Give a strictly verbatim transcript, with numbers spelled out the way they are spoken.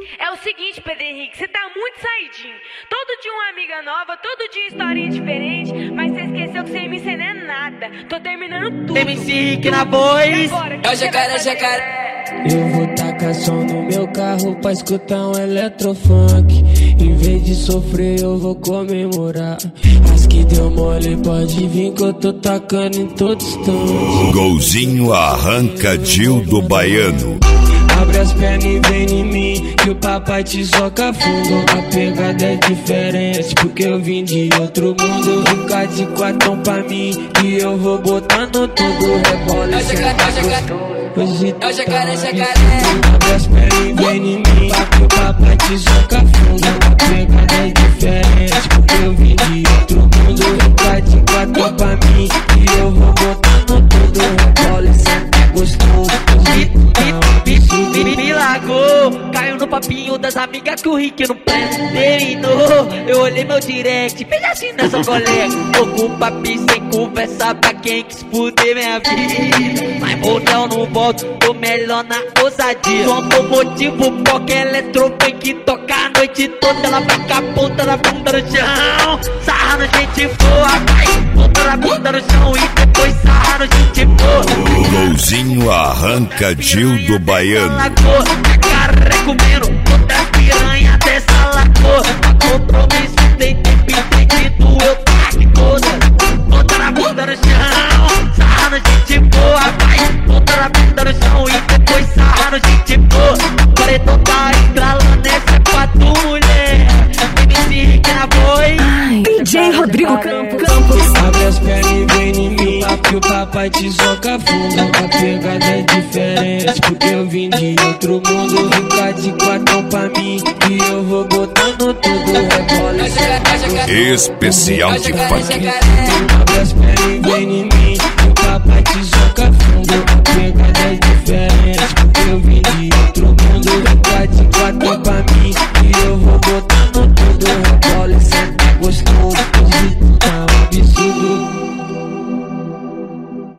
É o seguinte, Pedro Henrique, você tá muito saidinho. Todo dia uma amiga nova, todo dia historinha diferente, mas você esqueceu que sem mim você não é nada. Tô terminando tudo. M C Rick na voz. É o jacaré, jacaré. Eu vou tacar som no meu carro pra escutar um eletrofunk. Em vez de sofrer eu vou comemorar. As que deu mole pode vir que eu tô tacando em todo instante. Golzinho arranca Dil do Baiano. Abre as pernas e vem em mim, que o papai te soca fundo. A pegada é diferente, porque eu vim de outro mundo. Fica de quatão pra mim, que eu vou botando tudo. Rebola e senta gostoso. Hoje É o jacaré, jacaré. abre as pernas e vem em mim, que o papai te soca fundo. A pegada é diferente, porque eu vim de outro mundo. Fica de quatão pra mim, que eu vou botando tudo. Rebola e senta gostoso. Me, me largou, caiu no papinho das amigas que o Rick não presta. Terminou, eu olhei meu direct, fez assim nessa colega. Tô com papi sem conversa pra quem quis fuder minha vida. Mas motel não volto, tô melhor na ousadia. Sou automotivo, porque eletrofunk toca a noite toda. Ela fica a ponta da bunda no chão, sarra no gente boa, vai. Ponta da bunda no chão e depois sarra no gente boa. Golzinho arranca Dil do Baiano. Jacaré comendo toda piranha dessa lagoa. A compromisso tem tempo entendido, eu taco toda. Ponta na bunda no chão, sarra no gente boa, vai. Ponta na bunda no chão e depois sarra no gente boa. Paredão tá estralando, essa é pra tu, mulher. M C Rick na voz. D J Rodrigo Campos. Campos. Abre as pernas e vem em mim, que o papai te soca fundo. A pegada é diferente, porque eu vim de outro mundo. Fica de quatão pra mim, que eu vou botando tudo. Rebola e senta Especial de funk. abre as pernas e vem em mim, que o papai te soca fundo. A pegada é diferente.